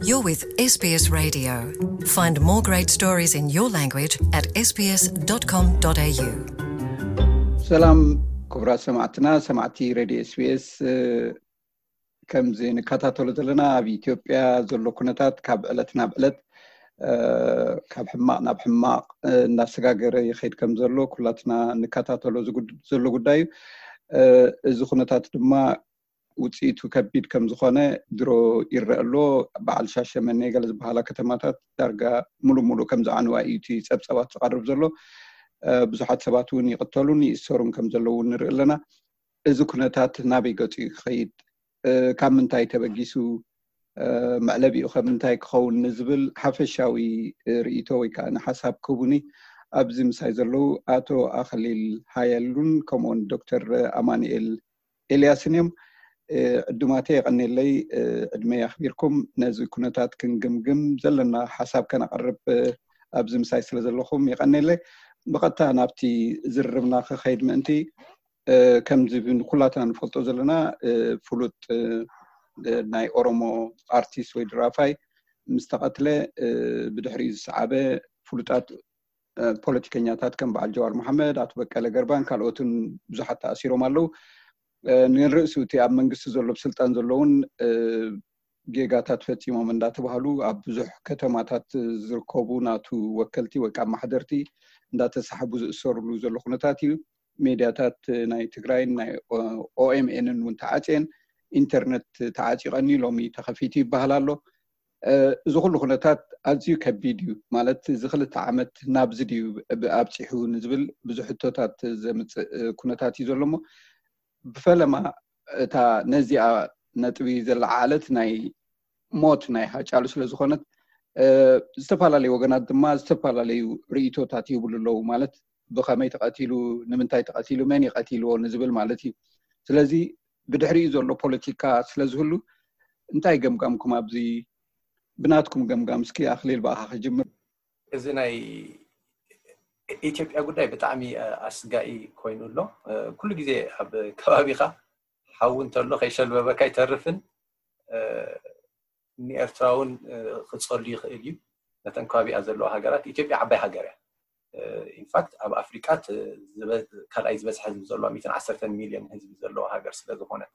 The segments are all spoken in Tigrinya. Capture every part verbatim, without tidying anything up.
You're with S B S Radio. Find more great stories in your language at s b s dot com dot a u. سلام كبرى سمعتنا سمعتي راديو اس بي اس كم زين كاتاتولو زلنا بإثيوبيا زلو كنتات كاب ألتنا بألت كاب حماق ناب حماق ناسقاقر يخيد كم زلو كلاتنا نكاتاتولو زلو قدايو إذو كنتات دما وتسيتو كبيد كم زخانة درو يرألو بعد شاشة من نيجالز بحالا كتماتات درجة ملو ملو كم زعنوا ايتي سب سبات تقرب زلو بزحات سباتون يقتلون يسورون كم زلو نرألنا إذو كنتات نابي قطي خيد كم من تاي تبجيسو معلبي أخا من تاي خون نزبل حفشاوي رئيتوي كان حساب كوبوني أبزم سايزلو آتو أخليل هايلون كمون دكتور أمانيل إلياسنيم الدماتي غني لي ادمي اخبركم نازل كنتات كنجمجم زلنا حساب كان اقرب ابزم سايسل زلخم يغني لي بقتا نابتي زربنا خيد منتي كم زبن كلاتنا نفلطو زلنا فلوت ناي اورومو ارتيست ويدرافاي مستقتله بدحري الصعابه فلوتات بوليتيكانياتات كم بعد جوار محمد اتو بقاله غربان كالوتن بزحت تاثيرهم አለው ንርሱቲ ኣብ መንግስቲ ዘሎ ስልጣን ዘለውን ጌጋታት ፈጺሞም እንዳተባሃሉ ኣብ ብዙሕ ከተማታት ዝርከቡ ናቱ ወከልቲ ወይ ከዓ ማሕደርቲ እንዳተሳሕቡ ዝእሰሩሉ ዘሎ ኩነታት እዩ ሚድያታት ናይ ትግራይ ናይ ኦኤምኤን ን ተዓጽን ኢንተርኔት ተዓጽቀኒ ሎሚ ተኸፊቲ ይባሃል ኣሎ እዚ ኩሉ ኩነታት ኣዝዩ ከቢድ እዩ ማለት ዝኽልተ ዓመት ናብ ዝድዩ ኣብጽሑ ንዝብል ብዙሕ ሕቶታት ዘምጽእ ኩነታት እዩ ዘሎሞ بفلما تا نزيع نتوي زلعالت ناي موت ناي حاجالو ስለዝኾነት ዝተፋላለዩ ወገናት ድማ ዝተፋላለዩ ሪኢቶታት ይብሉለው ማለት ብኸመይ ተቀቲሉ ንምንታይ ተቀቲሉ መን ይቀቲልዎ ንዝብል ማለት እዩ ስለዚ ብድሕሪኡ ዘሎ ፖለቲካ ስለዝህሉ እንታይ ገምጋምኩም ኣብዚ ብናትኩም ገምጋም እስኪ ኣኽሊል ባኻ ጅምር እዚ ናይ ኢትዮጵያ ጉዳይ በጣም አስጋኢ ኮይኑሎ ኩሉ ጊዜ ኣብ ከባቢኻ ሓውን ተሎ ከይሸልበበካ ይተርፍን ንኤርትራውን ክጸልዩ ይኽእል እዩ ነተን ከባቢኣ ዘለዋ ሃገራት ኢትዮጵያ ዓባይ ሃገር እያ ኢንፋክት ኣብ ኣፍሪካ ካልኣይ ዝበዝሐ ህዝቢ ዘለዋ مئة وعشرة ሚልዮን ህዝቢ ዘለዋ ሃገር ስለ ዝኾነ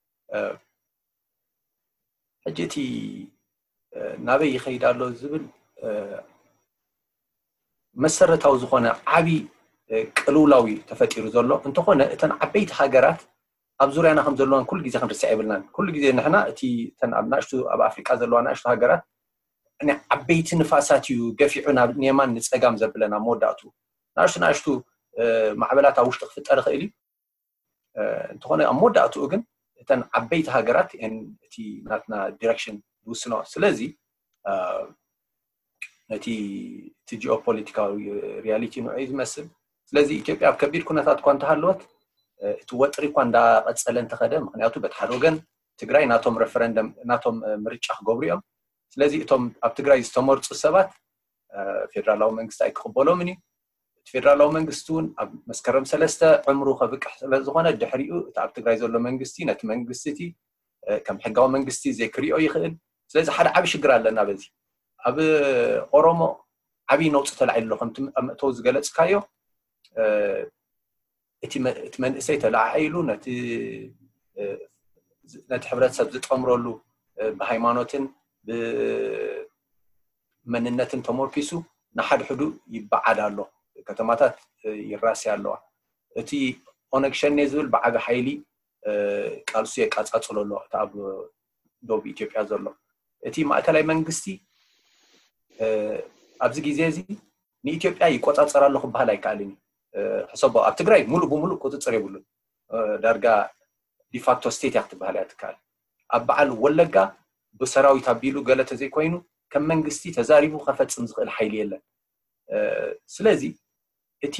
ሕጂቲ ናበይ ይኸይድ ኣሎ ዝብል መሰረታዊ ዝኾነ ዓቢ ቅልውላዊ ተፈጢሩ ዘሎ እንተኾነ እተን ዓበይቲ ሃገራት ኣብ ዙርያና ከም ዘለዋን ኩሉ ግዜ ክንርስዕ ይብልናን ኩሉ ግዜ ንሕና እቲ ተን ኣብ ናሽቱ ኣብ ኣፍሪካ ዘለዋ ናሽቱ ሃገራት እኔ ዓበይቲ ንፋሳት እዩ ገፊዑ ናብ ንየማን ንጸጋም ዘብለና መወዳእቱ ናሽቱ ናሽቱ ማዕበላት ኣብ ውሽጢ ክፍጠር ይኽእል እዩ እንተኾነ ኣብ መወዳእቱ ግን እተን ዓበይቲ ሃገራት እቲ ናትና ዲሬክሽን ዝውስኖ ስለዚ ነቲ ቲ ጂኦፖለቲካዊ ሪያሊቲ ነው ይዝመስል ስለዚ ኢትዮጵያ ኣብ ከቢድ ኩነታት ኳ እንተሃለወት እቲ ወጥሪ ኳ እንዳቀጸለ እንተኸደ ምክንያቱ በተሓደ ወገን ትግራይ ናቶም ሬፈረንደም ናቶም ምርጫ ክገብሩ እዮም ስለዚ እቶም ኣብ ትግራይ ዝተመርጹ ሰባት ፌደራላዊ መንግስቲ ኣይክቕበሎም እዩ ፌደራላዊ መንግስቱን ኣብ መስከረም ሰለስተ ዕምሩ ከብቅሕ ስለዝኾነ ድሕሪኡ እቲ ኣብ ትግራይ ዘሎ መንግስቲ ነቲ መንግስቲ ከም ሕጋዊ መንግስቲ ዘይክሪኦ ይኽእል ስለዚ ሓደ ዓቢ ሽግር ኣለና በዚ ኣብ ኦሮሞ ዓቢ ነውጽ ተላዒሉ ከም እተው ዝገለጽካዮ እቲ እቲ መንእሰይ ተላዒሉ ነቲ ነቲ ሕብረተሰብ ዝጠምረሉ ብሃይማኖትን ብመንነትን ተመርኪሱ ንሓድ ሕዱ ይበዓድ ኣሎ ከተማታት ይራሲ ኣለዋ እቲ ኦነግ ሸኔ ዝብል ብዓቢ ሓይሊ ቃልሱ የቃጻጽሎ ኣሎ ኣብ ደቡብ ኢትዮጵያ ዘሎ እቲ ማእከላይ መንግስቲ ኣብዚ ግዜ እዚ ንኢትዮጵያ ይቆጻጸር ኣሎ ክባሃል ኣይከኣልን ሕሰቦ ኣብ ትግራይ ሙሉ ብሙሉ ቁጥጥር ይብሉ ዳርጋ ዲፋክቶ ስቴት ያክትባሃል ያትካል ኣብ በዓል ወለጋ ብሰራዊት ኣቢሉ ገለተ ዘይኮይኑ ከም መንግስቲ ተዛሪቡ ከፈጽም ዝኽእል ሓይሊ የለን ስለዚ እቲ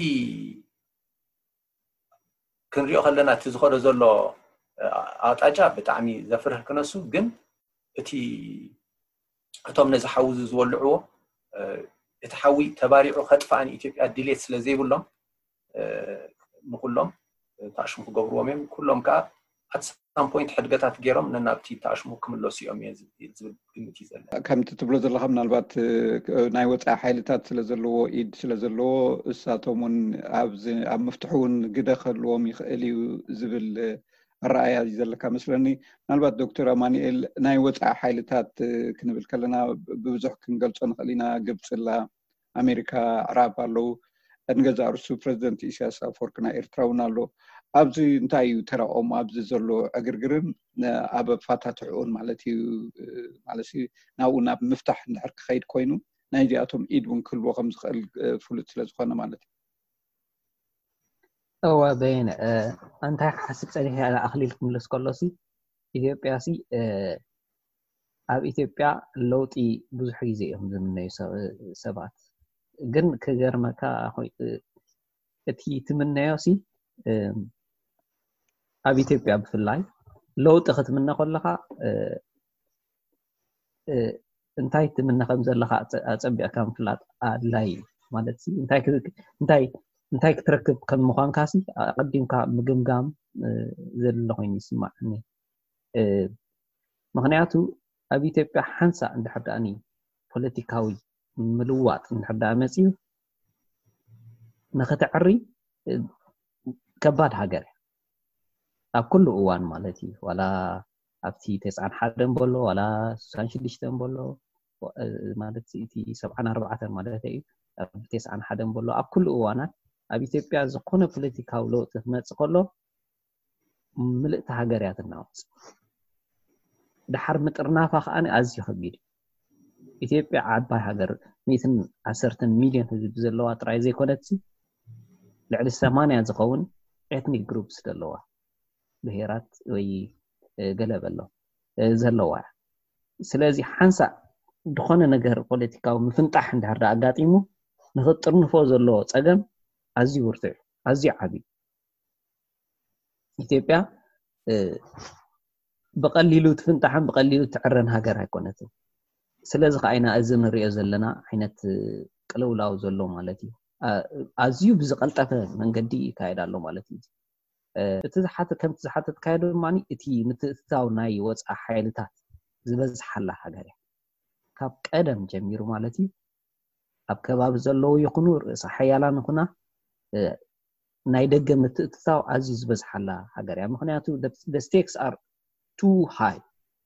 ክንሪኦ ከለና እቲ ዝኸደ ዘሎ ኣጣጫ ብጣዕሚ ዘፍርህ ክነሱ ግን እቲ እቶም ነዚ ሓውዝ ዝወልዕዎ እቲ ሓዊ ተባሪዑ ከጥፋን ኢትዮጵያ ድሌት ስለ ዘይብሎም ንኩሎም ታሽሙ ክገብርዎም እዮም ኩሎም ከዓ at some point حدقات ገይሮም ነናብቲ ታሽሙ ክምለሱ እዮም ዝብል ግምት ይዘለ ከምቲ ትብሎ ዘለኻ ምናልባት ናይ ወፃኢ ሓይልታት ስለ ዘለዎ ኢድ ስለ ዘለዎ እሳቶምን ኣብዚ ኣብ መፍትሑን ግደ ከልዎም ይኽእል እዩ ዝብል الرأي ዘለካ መስለኒ ምናልባት ዶክተር አማኑኤል ናይ ወፃኢ ሓይልታት ክንብል ከለና ብብዙሕ ክንገልጾ ንኽእል ኢና ግብፅላ ኣሜሪካ ዓራብ ኣለው እንገዛ እርሱ ፕሬዚደንት ኢሳያስ አፈወርቂ ናይ ኤርትራ እውን ኣሎ ኣብዚ እንታይ እዩ ተራኦም ኣብዚ ዘሎ እግርግርን ኣብ ፋታትዑን ማለት እዩ ማለት ናብኡ ናብ ምፍታሕ እንድሕር ክኸይድ ኮይኑ ናይ ዚኣቶም ኢድ እውን ክህልዎ ከም ዝኽእል ፍሉጥ ስለ ዝኾነ ማለት እዩ أو بين أنت حسب صريح على أخليل كملس كلاسي إثيوبيا سي أب إثيوبيا لوتي بزح يزيهم زمني سبات جن كجر مكا أخوي تي تمنى سي أب إثيوبيا بفلاي لو تخت منا كلها انتي تمنى خمسة لها أتبع كم فلات لاي مالتي انتي انتي እንታይ ክትረክብ ከም ምዃንካ ሲ ቀዲምካ ምግምጋም ዘሎ ኮይኑ ይስማዕኒ ምክንያቱ ኣብ ኢትዮጵያ ሓንሳ እንድሕዳኒ ፖለቲካዊ ምልዋጥ እንድሕዳ መፅዩ ንኽትዕሪ ከባድ ሃገር ኣብ ኩሉ እዋን ማለት እዩ ዋላ ኣብቲ تسعة وتسعين በሎ ዋላ ስልሳ وستة በሎ ማለት እቲ سبعة وأربعين ማለት እዩ ኣብ تسعة وتسعين በሎ ኣብ ኩሉ እዋናት ኣብ ኢትዮጵያ ዝኾነ ፖለቲካዊ ለውጥ ክመጽእ ከሎ ምልእቲ ሃገርያት እናወጽ ድሓር ምጥርናፋ ኸኣነ ኣዝዩ ከቢድ ኢትዮጵያ ዓባይ ሃገር مئة وعشرة ሚልዮን ህዝቢ ዘለዋ ጥራይ ዘይኮነትሲ ልዕሊ ثمانية ዝኸውን ኤትኒክ ግሩፕስ ዘለዋ ብሄራት ወይ ገለበሎ ዘለዋ ስለዚ ሓንሳ ድኾነ ነገር ፖለቲካዊ ምፍንጣሕ እንድሕር ኣጋጢሙ ንኽጥርንፎ ዘለዎ ፀገም أزي ورثة أزي عبي إثيوبيا بقليلو تفنتحن بقليلو تعرن هاجر هيكونتو سلازق عينا أزن الرئيس لنا حينت قلولاو زلو مالتي أزيو بزقلطة من قدي كايد الله مالتي تزحت كم تزحت كايدو ماني إتي متتاو ناي وصع حيلتات زبز حلا هاجر كاب قدم جميرو مالتي أب كباب زلو يقنور صحيالا نخنا ናይ ደገ ምትእትታው ኣዝዩ ዝበዝሓላ ሃገር እያ ምክንያቱ the stakes are too high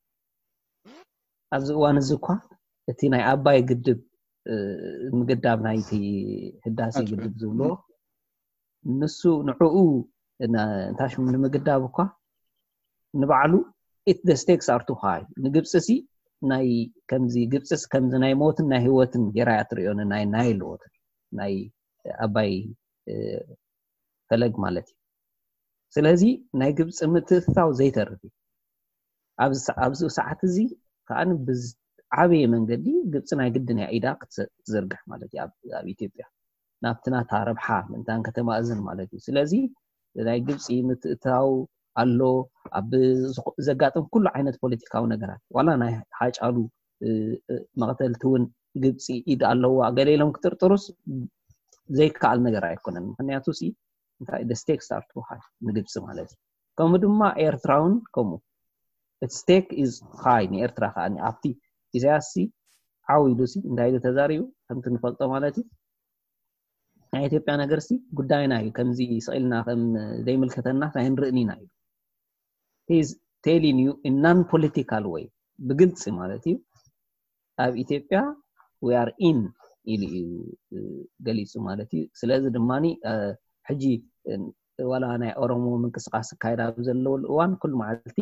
ኣብዚ እዋን እዚ እኳ እቲ ናይ ኣባይ ግድብ ምግዳብ ናይቲ ህዳሴ ግድብ ዝብሎ ንሱ ንዕኡ እንታሽ ንምግዳብ እኳ ንባዕሉ the stakes are too high ንግብፅሲ ናይ ከምዚ ግብፅስ ከምዚ ናይ ሞትን ናይ ህይወትን ጌራያ ትሪኦን ናይ ናይል ወተር ናይ ኣባይ ፈለግ ማለት እዩ ስለዚ ናይ ግብፅ ምትእትታው ዘይተርፍ ኣብዚ ኣብዚ ሰዓት እዚ ከኣን ብዓበየ መንገዲ ግብፅ ናይ ግድን ኢዳ ክትዘርግሕ ማለት እዩ ኣብ ኢትዮጵያ ናብትና ታረብሓ ምንታን ከተማ እዝን ማለት እዩ ስለዚ ናይ ግብፅ ምትእትታው ኣሎ ኣብ ዘጋጥም ኩሉ ዓይነት ፖለቲካዊ ነገራት ዋላ ናይ ሓጫሉ መቅተልቲ እውን ግብፅ ኢድ ኣለዋ ገሌሎም ክትርጥሩስ ዘይከኣል ነገር ኣይኮነን ምክንያቱ ሲ እንታይ the stakes are too high ንግብፅ ማለት እዩ ከምኡ ድማ ኤርትራውን ከምኡ the stake is high ንኤርትራ ከኣኒ ኣብቲ ኢሳያስ ዓዊሉ ሲ እንታይ ተዛሪቡ ከምቲ ንፈልጦ ማለት እዩ ናይ ኢትዮጵያ ነገር ሲ ጉዳይና እዩ ከምዚ ስኢልና ከም ዘይምልከተና ሳይንርእኒና እዩ he is telling you in non political way ብግልጽ ማለት እዩ ኣብ ኢትዮጵያ we are in ኢሉ ገሊጹ ማለት እዩ ስለዚ ድማኒ ሕጂ ወላ ናይ ኦሮሞ ምንቅስቃስ ካይዳ ዘለዎ እዋን ኩል መዓልቲ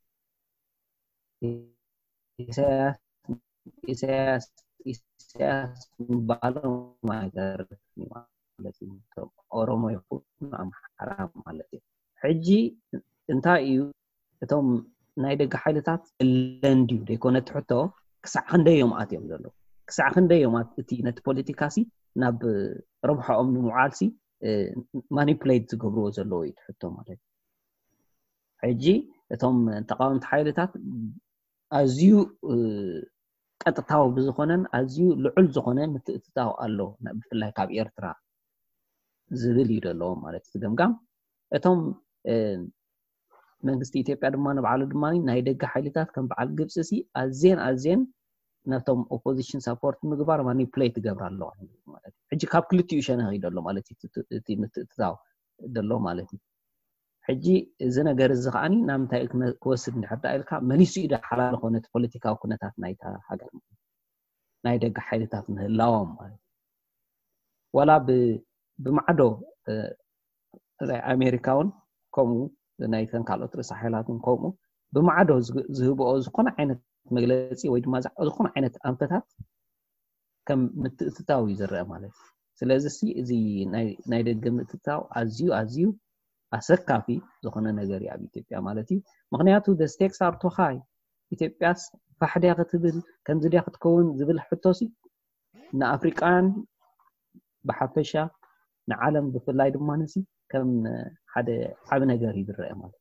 ኢሳያስ ኢሳያስ ኢሳያስ ባለው ማገር ማለት እዩ ኦሮሞ ይኹን አምሓራ ማለት እዩ ሕጂ እንታይ እዩ እቶም ናይ ደጋ ሓይልታት ለንዲዩ ደይኮነ ትሕቶ ክሳዕ ክንደዮም ኣትዮም ዘሎ ክሳዕ ክንደዮም እቲ ነቲ ፖለቲካሲ ናብ ረብሖኦም ንምዓልሲ ማኒፕሌት ዝገብርዎ ዘለዎ እዩ ትሕቶ ማለት ሕጂ እቶም ተቃወምቲ ሓይልታት ኣዝዩ ቀጥታው ብዝኾነን ኣዝዩ ልዑል ዝኾነ ምትእትታው ኣሎ ብፍላይ ካብ ኤርትራ ዝብል ይደሎ ማለት ትገምጋም እቶም መንግስቲ ኢትዮጵያ ድማ ንባዕሉ ድማ ናይ ደገ ሓይልታት ከም በዓል ግብጽ ሲ ኣዝየን ኣዝየን ናቶም ኦፖዚሽን ሰፖርት ምግባር ማኒፕሌት ገብር ኣለዋ ማለት እዩ ሕጂ ካብ ክልቲኡ ሸነ ሄደሎ ማለት እዩ እቲ ምትእትታው ደሎ ማለት እዩ ሕጂ እዚ ነገር እዚ ከዓኒ ናምታይ ክወስድ እንድሕር ኢልካ መሊሱ ኢዳ ሓላል ኮነት ፖለቲካዊ ኩነታት ናይታ ሃገር ናይ ደገ ሓይልታት ምህላዎም ማለት ወላ ብማዕዶ ናይ ኣሜሪካውን ከምኡ ናይ ካልኦት ርእሰ ሓይላትን ከምኡ ብማዕዶ ዝህብኦ ዝኾነ ዓይነት መግለፂ ወይ ድማ ዝኾነ ዓይነት ኣንፈታት ከም ምትእትታው ይዝርአ ማለት ስለዚ እዚ ናይ ናይ ደገ ምትእትታው ኣዝዩ ኣዝዩ ኣሰካፊ ዝኾነ ነገር እዩ ኣብ ኢትዮጵያ ማለት እዩ ምክንያቱ the stakes are too high ኢትዮጵያስ ባሕድያ ክትብል ከም ዝድያ ክትከውን ዝብል ሕቶሲ ንኣፍሪቃን ብሓፈሻ ንዓለም ብፍላይ ድማ ነሲ ከም ሓደ ዓብ ነገር ይዝርአ ማለት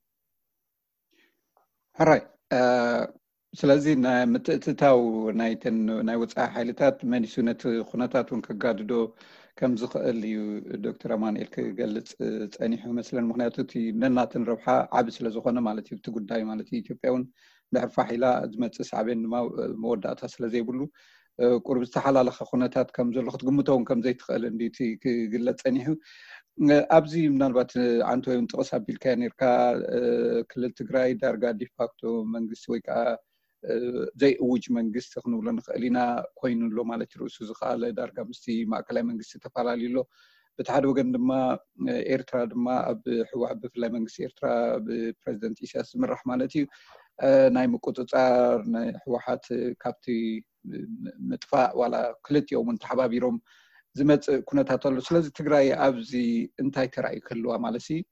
ሕራይ ስለዚ ናይ ምትእትታው ናይተን ናይ ወፃኢ ሓይልታት መሊሱ ነቲ ኩነታት እውን ከጋድዶ ከም ዝኽእል እዩ ዶክተር ኣማኑኤል ክገልጽ ፀኒሑ መስለን ምክንያቱ እቲ ነናተን ረብሓ ዓብ ስለ ዝኾነ ማለት እዩ እቲ ጉዳይ ማለት እዩ ኢትዮጵያ እውን ድሕር ፋሒላ ዝመፅእ ሳዕቤን ድማ መወዳእታ ስለ ዘይብሉ ቁርብ ዝተሓላለኸ ኩነታት ከም ዘሎ ክትግምተውን ከም ዘይትኽእል እንዲቲ ክግለጽ ፀኒሑ ኣብዚ ምናልባት ዓንተ ወይ ጥቕስ ኣቢልካ ነርካ ክልል ትግራይ ዳርጋ ዲፋክቶ መንግስቲ ወይ ከዓ ዘይእውጅ መንግስቲ ክንብሎ ንኽእል ኢና ኮይኑሎ ማለት እዩ ርእሱ ዝኸኣለ ዳርጋ ምስቲ ማእከላይ መንግስቲ ተፈላለዩሎ በቲ ሓደ ወገን ድማ ኤርትራ ድማ ኣብ ሕወሓት ብፍላይ መንግስቲ ኤርትራ ብፕሬዚደንት ኢሳያስ ዝምራሕ ማለት እዩ ናይ ምቁፅፃር ናይ ሕወሓት ካብቲ ምጥፋእ ዋላ ክልቲኦም ተሓባቢሮም ዝመፅእ ኩነታት ኣሎ ስለዚ ትግራይ ኣብዚ እንታይ ተራእዩ ክህልዋ ማለት እዩ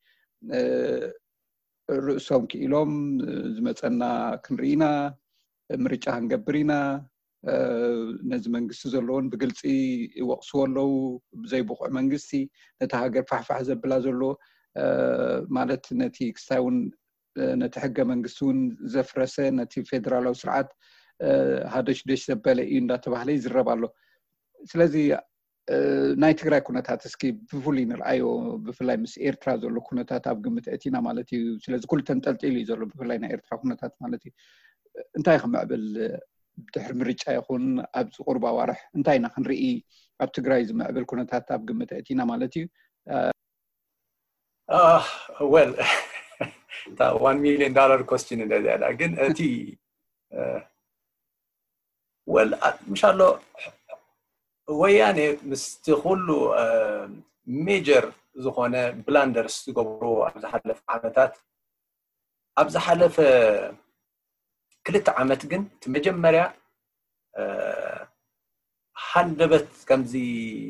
ርእሶም ክኢሎም ዝመፀና ክንርኢና ምርጫ ክንገብር ኢና ነዚ መንግስቲ ዘለዎን ብግልፂ ይወቕስዎ ኣለዉ ብዘይብቑዕ መንግስቲ ነቲ ሃገር ፋሕፋሕ ዘብላ ዘሎ ማለት ነቲ ክስታይ እውን ነቲ ሕገ መንግስቲ እውን ዘፍረሰ ነቲ ፌደራላዊ ስርዓት ሃደሽ ደሽ ዘበለ እዩ እንዳተባህለ ይዝረብ ኣሎ ስለዚ ናይ ትግራይ ኩነታት እስኪ ብፍሉይ ንርአዮ ብፍላይ ምስ ኤርትራ ዘሎ ኩነታት ኣብ ግምት እቲና ማለት እዩ ስለዚ ኩሉ ተንጠልጢሉ እዩ ዘሎ ብፍላይ ናይ ኤርትራ ኩነታት ማለት እዩ እንታይ ከምዕብል ድሕሪ ምርጫ ይኹን ኣብ ቁርባ ዋርሕ እንታይ ኢና ክንርኢ ኣብ ትግራይ ዝምዕብል ኩነታት ኣብ ግምት እቲና ማለት እዩ Uh, well, that one million dollar question in there. Again, uh, uh, well, inshallah, ويعني مستخلو uh, major زخانة blunders تقبرو أبز حلف عمتات أبز حلف uh, كلت عمت جن تمجمرة uh, حندبت كم زي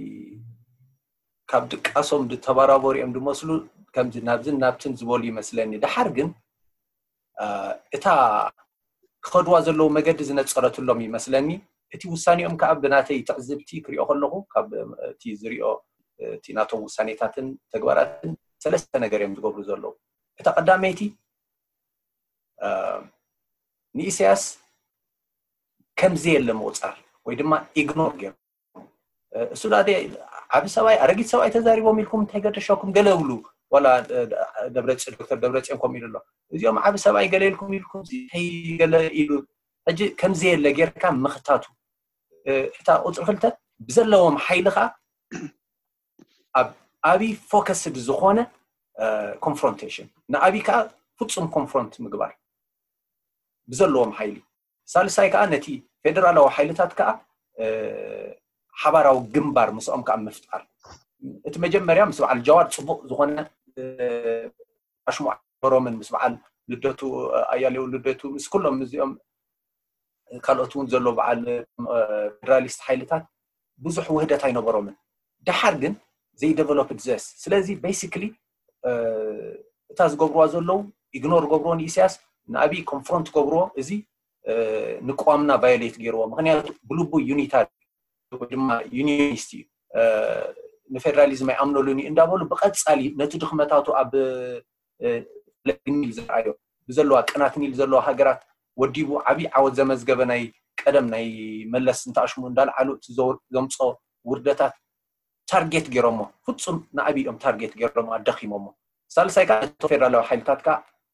كابدك أصم دتبارابوري أم دمسلو كم زي نابزن نابتن زبولي مثلاً ده حرجن uh, إتا خدوا زلوا مجد زنت صارت اللومي مثلاً تي وساني أم كعب بناتي تعذبتي كريو خلقه كعب تي زريو تي ناتو وساني تاتن تجوارات ثلاثة نجارين تقبل زلوا إتا قداميتي uh, نيسياس كم زي اللي موصل ويدما إغنور جيم سودادي عبد سواي أرجيت سواي تزاري وميلكم تهجر تشاكم قلولو ولا دبرتش الدكتور دبرتش إنكم يلو اليوم عبد سواي قال لكم يلكم هي قال يلو أجي كم زي اللي جير كم مختاتو حتى أدخلت بزلهم حيلها أب أبي فوكس الزخانة confrontation نأبي كا فتسم confront مقبار بزلهم حيلي سالساي كا نتي فدرال أو حيلتات كا حبارو جنبار مسؤوم كأم مفتقر تمجمريا مسؤول الجوار صبو زخانة أشمع برومن مسؤول لدتو أيالي ولدتو مس كلهم مزيوم كالوتون زلوا بعد فدراليست حيلتات بزح وحدات هاي نبرومن ده حرجن زي developed this سلازي basically تاز قبرو زلوا ignore قبرون إسياس نأبي confront قبرو إزي نقومنا violate جيروا مخنيا بلوبو unitary ودما unionistي نفيدراليزم يعملوا لوني إن دابولو بقت سالي نتدخ متاتو أب لنيل زرايو بزلوا كنات نيل زلوا هجرات وديبو عبي عود زمز جبناي قدم ناي ملس انت أشمون دال علو تزور زمصو وردتات تارجت جرامو فتسم نأبي أم تارجت جرامو أدخي مامو سالساي كا تفيرالو حيلتات كا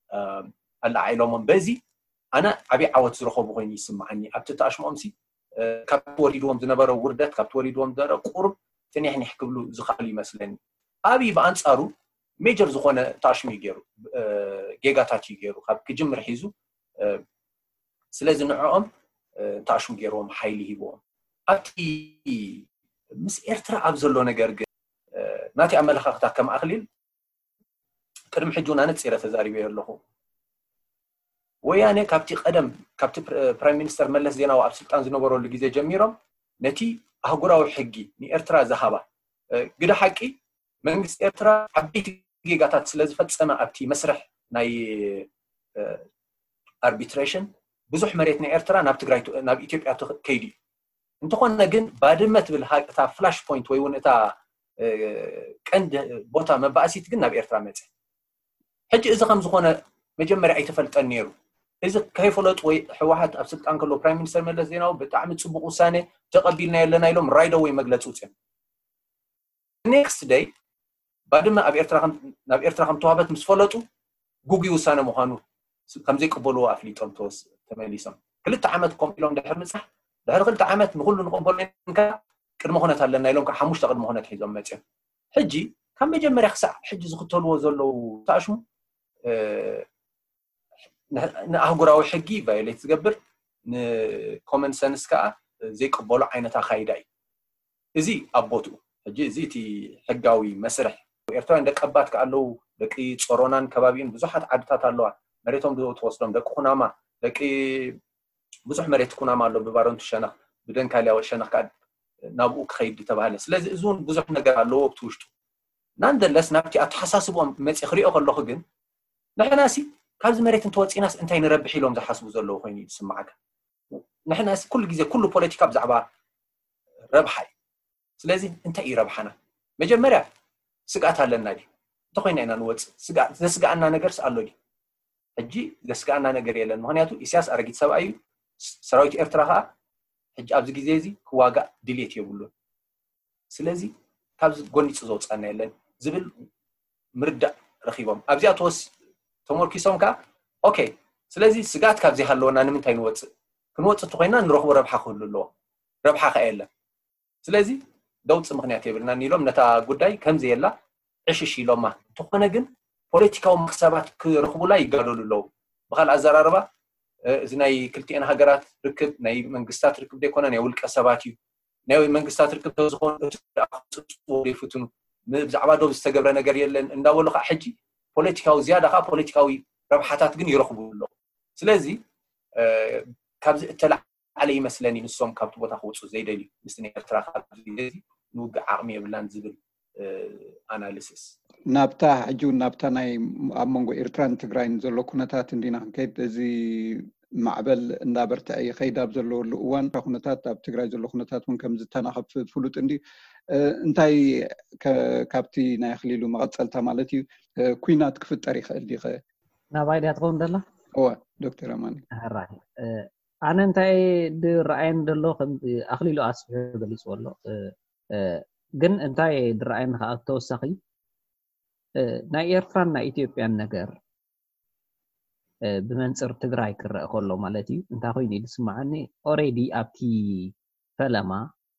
ኣላዓይሎሞም በዚ ኣነ ዓብይ ዓወት ዝረኸቡ ኮይኑ ይስምዓኒ ኣብቲ ተኣሽሞምሲ ካብቲ ወሪድዎም ዝነበረ ውርደት ካብቲ ወሪድዎም ዝነበረ ቁርብ ትንሕንሕ ክብሉ ዝኽኣሉ ይመስለኒ ኣብይ ብኣንጻሩ ሜጀር ዝኾነ ተኣሽሙ ገይሩ ጌጋታት ገይሩ ካብ ክጅምር ሒዙ ስለዚ ንዕኦም ተኣሽሙ ገይሮም ሓይሊ ሂቦም ኣብቲ ምስ ኤርትራ ኣብ ዘሎ ነገር ግን ናቲ ኣመለኻኽታ ከም ኣኽሊል ቅድሚ ሕጂ እውን ኣነ ፅረ ተዛሪበ ኣለኹ ወያኔ ካብቲ ቀደም ካብቲ ፕራይም ሚኒስተር መለስ ዜናዊ ኣብ ስልጣን ዝነበረሉ ግዜ ጀሚሮም ነቲ ኣህጉራዊ ሕጊ ንኤርትራ ዝሃባ ግደ ሓቂ መንግስቲ ኤርትራ ዓበይቲ ጌጋታት ስለ ዝፈፀመ ኣብቲ መስርሕ ናይ ኣርቢትሬሽን ብዙሕ መሬት ናይ ኤርትራ ናብ ትግራይ ናብ ኢትዮጵያ ከይዲ እንተኾነ ግን ባድመ ትብል እታ ፍላሽ ፖይንት ወይ እውን እታ ቀንዲ ቦታ መባእሲት ግን ናብ ኤርትራ መፅእ ሕጂ እዚ ከም ዝኾነ መጀመርያ ኣይተፈልጠን ነይሩ እዚ ከይፈለጡ ወይ ሕወሓት ኣብ ስልጣን ከሎ ፕራይም ሚኒስተር መለስ ዜናዊ ብጣዕሚ ፅቡቅ ውሳኔ ተቐቢልና የለና ኢሎም ራይዶ ወይ መግለፂ ውፅኦም ኔክስት ዴይ ባድመ ኣብ ኤርትራ ናብ ኤርትራ ከም ተዋህበት ምስ ፈለጡ ጉጉ ውሳነ ምዃኑ ከም ዘይቅበልዎ ኣፍሊጦም ተመሊሶም ክልተ ዓመት ኮም ኢሎም ድሕር ምፅሕ ድሕሪ ክልተ ዓመት ንኩሉ ንቕበሎ እንካ ቅድመ ኩነት ኣለና ኢሎም ካብ ሓሙሽተ ቅድመ ኩነት ሒዞም መፅኦም ሕጂ ካብ መጀመርያ ክሳዕ ሕጂ ዝኽተልዎ ዘለው ተኣሽሙ ንኣህጉራዊ ሕጊ ቫዮሌት ዝገብር ንኮመን ሰንስ ከዓ ዘይቅበሉ ዓይነት ኣኻይዳ እዩ እዚ ኣቦትኡ ሕጂ እዚ እቲ ሕጋዊ መስርሕ ኤርትራውያን ደቂ ኣባት ከዓ ኣለው ደቂ ጾሮናን ከባቢኡን ብዙሓት ዓድታት ኣለዋ መሬቶም ትወስዶም ደቂ ኩናማ ደቂ ብዙሕ መሬት ኩናማ ኣሎ ብባሮንቱ ሸነኽ ብደንካልያ ሸነኽ ከዓ ናብኡ ክኸይድ ተባሃለ ስለዚ እዚ እውን ብዙሕ ነገር ኣለዎ ኣብቲ ውሽጡ ናንደለስ ናብቲ ኣተሓሳስቦም መፂ ክሪኦ ከለኹ ግን ንሕናሲ ካብዚ መሬት እንተወፂናስ እንታይ ንረብሕ ኢሎም ዝሓስቡ ዘለዉ ኮይኑ ይስማዓካ ንሕናሲ ኩሉ ግዜ ኩሉ ፖለቲካ ብዛዕባ ረብሓ እዩ ስለዚ እንታይ እዩ ረብሓና መጀመርያ ስጋኣት ኣለና ዲ እንተኮይና ኢና ንወፅእ ስጋኣት ዘስጋኣና ነገርስ ኣሎ ዲ ሕጂ ዘስጋኣና ነገር የለን ምክንያቱ ኢሳያስ ኣረጊት ሰብኣይ እዩ ሰራዊት ኤርትራ ከዓ ሕጂ ኣብዚ ግዜ እዚ ክዋጋእ ድሌት የብሉን ስለዚ ካብዚ ጎኒፁ ዘውፃና የለን ዝብል ምርዳእ ረኺቦም ኣብዚኣ ተወስ ተመርኪሶም ከዓ ኦኬ ስለዚ ስጋኣት ካብዚ ሃለወና ንምንታይ ንወፅእ ክንወፅእ እንተኮይና ንረኽቦ ረብሓ ክህሉ ኣለዎ ረብሓ ከዓ የለን ስለዚ ደውፅ ምክንያት የብልናን ኢሎም ነታ ጉዳይ ከምዚ የላ ዕሽሽ ኢሎማ እንተኾነ ግን ፖለቲካዊ መክሰባት ክረኽቡላ ይጋደሉ ኣለዉ ብካልእ ኣዘራርባ እዚ ናይ ክልቲአን ሃገራት ርክብ ናይ መንግስታት ርክብ ዘይኮነ ናይ ውልቀ ሰባት እዩ ናይ መንግስታት ርክብ ዝኾኑ ፅፅዎ ይፍትኑ ብዛዕባ ዶብ ዝተገብረ ነገር የለን እንዳበሉ ከዓ ሕጂ ፖለቲካዊ ዝያዳ ከዓ ፖለቲካዊ ረብሓታት ግን ይረኽቡ ኣለዉ ስለዚ ካብዚ እተላዓለ ይመስለኒ ንሶም ካብቲ ቦታ ክውፅኡ ዘይደልዩ ምስቲ ናይ ኤርትራ ካብዚ ንውግዕ ዓቕሚ የብላን ዝብል ኣናሊሲስ ናብታ ሕጂ ናብታ ናይ ኣብ መንጎ ኤርትራን ትግራይን ዘሎ ኩነታት እንዲና ክንከይድ እዚ ማዕበል እንዳበርትዐ ይኸይድ ኣብ ዘለወሉ እዋን ኩነታት ኣብ ትግራይ ዘሎ ኩነታት እውን ከም ዝተናኸፍ ፍሉጥ እንዲ እንታይ ካብቲ ናይ ኣኽሊሉ መቐፀልታ ማለት እዩ ኩናት ክፍጠር ይኽእል ዲኸ ናባይ ዲያ ትኸውን ደላ እወ ዶክተር ኣማኒ ሕራይ ኣነ እንታይ ድረኣየን ደሎ ከም ኣኽሊሉ ኣስፊሑ ገሊፅዎ ኣሎ ግን እንታይ ድረኣየን ከዓ ተወሳኺ ናይ ኤርትራን ናይ ኢትዮጵያን ነገር ብመንፅር ትግራይ ክረአ ከሎ ማለት እዩ እንታይ ኮይኑ ይስማዓኒ ኦሬዲ ኣብቲ ፈለማ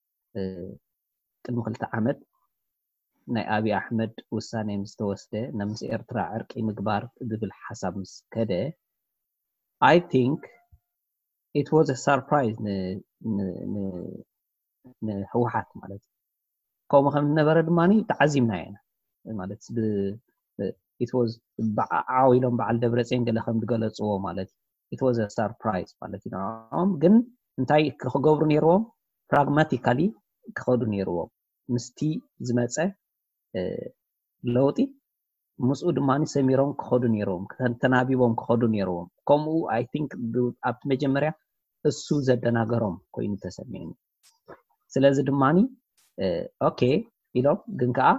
ቅድሚ ክልተ ዓመት ናይ ኣብይ ኣሕመድ ውሳነ ምስ ተወስደ ንምስ ኤርትራ ዕርቂ ምግባር ዝብል ሓሳብ ምስ ከደ I think it was a surprise ንህወሓት ማለት ከምኡ ከም ነበረ ድማኒ ተዓዚምና ኢና ማለት it was ዓዊሎም በዓል ደብረፅዮን ገለ ከም ዝገለፅዎ ማለት it was a surprise ማለት እዩ ንዖም ግን እንታይ ክገብሩ ነይሮም pragmatically ክኸዱ ነይሮም ምስቲ ዝመፀ ለውጢ ምስኡ ድማኒ ሰሚሮም ክኸዱ ነይሮም ተናቢቦም ክኸዱ ነይሮም ከምኡ I think ኣብቲ መጀመርያ እሱ ዘደናገሮም ኮይኑ ተሰሚዑኒ ስለዚ ድማኒ ኦኬ ኢሎም ግን ከዓ